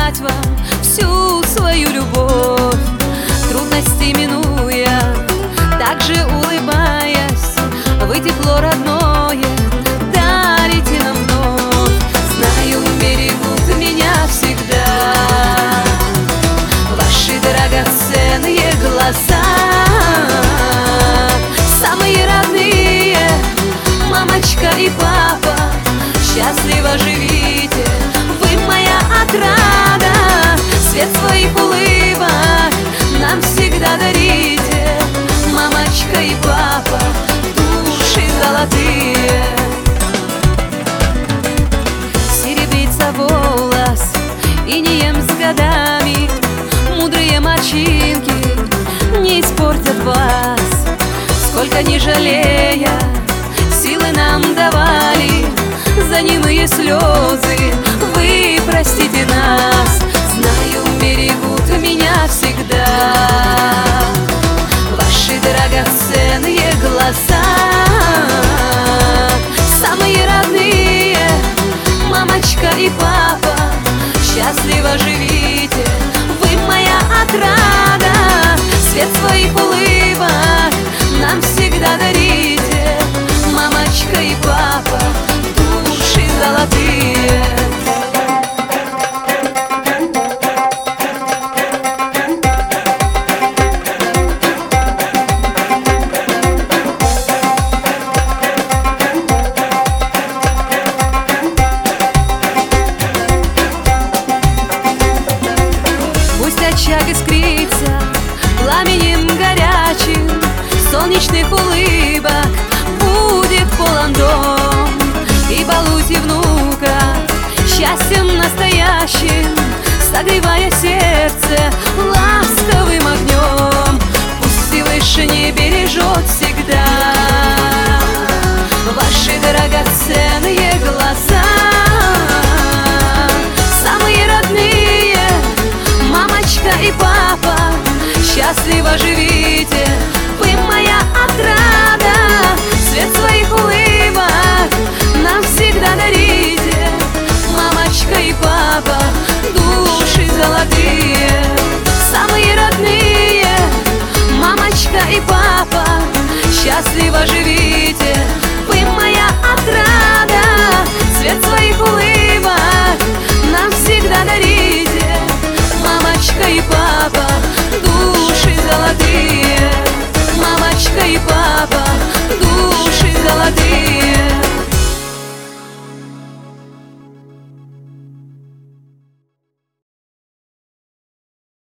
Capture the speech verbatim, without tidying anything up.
сказать вам всю свою любовь, трудности минуя, также улыбаясь, вы тепло родное дарите нам вновь. Знаю, берегут меня всегда ваши драгоценные глаза, самые родные, мамочка и папа, счастливо живите, вы моя отрада. Свет своих улыбок нам всегда дарите, мамочка и папа, души золотые. Серебрится волос инеем с годами, мудрые морщинки не испортят вас. Сколько не жалея, силы нам давали, за немые слезы вы простите нас. Знаю, берегут меня всегда ваши драгоценные глаза, самые родные, мамочка и папа, счастливо живите, вы моя отрада. Свет своих улыбок нам всегда дарите, мамочка и папа, души золотые. Пусть очаг искрится пламенем горячим, солнечных улыбок будет полон дом, и балуйте внука счастьем настоящим, согревая сердце ласковым огнем. Пусть Всевышний бережет всегда ваши драгоценные глаза, самые родные, мамочка и папа, счастливо живите, вы моя отрада. Свет своих улыбок нам всегда дарите, мамочка и папа, души золотые. Самые родные, мамочка и папа, счастливо живите.